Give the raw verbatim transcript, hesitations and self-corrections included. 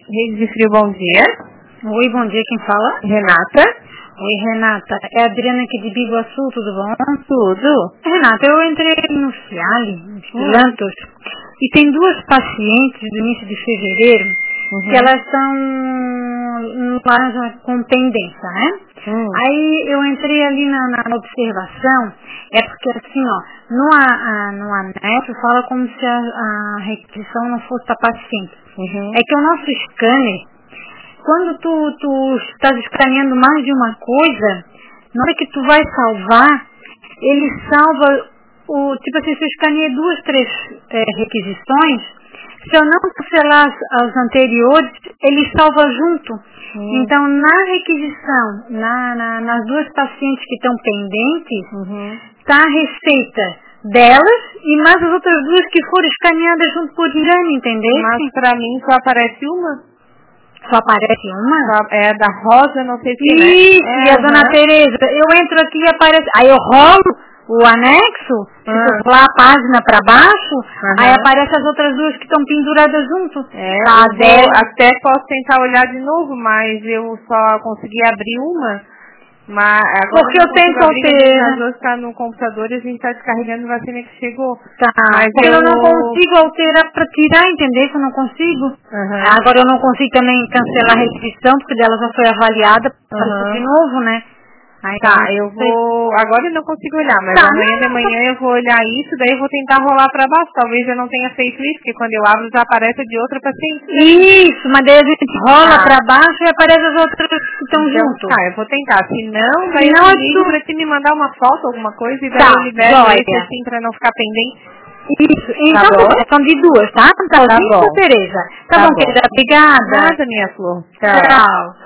Rede de Frio, bom dia. Oi, bom dia, quem fala? Renata. Oi, Renata. É a Adriana aqui de Biguaçu, tudo bom? Tudo. Renata, eu entrei no Ciali, no Lantos, e tem duas pacientes do início de fevereiro uhum. que elas estão no laranja com pendência, né? Hum. Aí eu entrei ali na, na observação, é porque assim, ó, no, a, no anexo fala como se a, a requisição não fosse para paciente. Uhum. É que o nosso scanner, quando tu, tu estás escaneando mais de uma coisa, na hora que tu vai salvar, ele salva, o tipo assim, se eu escaneei duas, três é, requisições, se eu não cancelar as, as anteriores, ele salva junto. Uhum. Então, na requisição, na, na, nas duas pacientes que estão pendentes, está uhum. a receita delas e mais as outras duas que foram escaneadas junto por engano, entendeu? Mas para mim só aparece uma. Só aparece uma? É da Rosa, não sei se é. Isso, é, e a uhum. dona Tereza. Eu entro aqui e aparece. Aí eu rolo o anexo, uhum. lá a página para baixo, uhum. aí aparece as outras duas que estão penduradas junto. É, tá, vou, até posso tentar olhar de novo, mas eu só consegui abrir uma. Mas agora porque eu tenho que alterar. As duas estão no computador e a gente está descarregando a vacina que chegou. Tá, mas eu... eu não consigo alterar para tirar, entender que eu não consigo. Uhum. Agora eu não consigo também cancelar a requisição, porque dela já foi avaliada uhum. de novo, né? Aí, tá, eu vou... Agora eu não consigo olhar, mas tá, amanhã de manhã eu vou olhar isso, daí eu vou tentar rolar pra baixo. Talvez eu não tenha feito isso, porque quando eu abro já aparece de outra paciente. Isso, mas daí a gente rola ah. pra baixo e aparece as outras que estão então, junto. Tá, eu vou tentar. Se não, daí não, eu ligo tu... pra te me mandar uma foto, alguma coisa, e daí tá, eu libero esse assim pra não ficar pendente. Isso, então tá são de duas, tá? Tá, tá bom, Tereza. Tá, tá bom, bom, querida, obrigada. Nada, minha flor. Tchau. Tchau.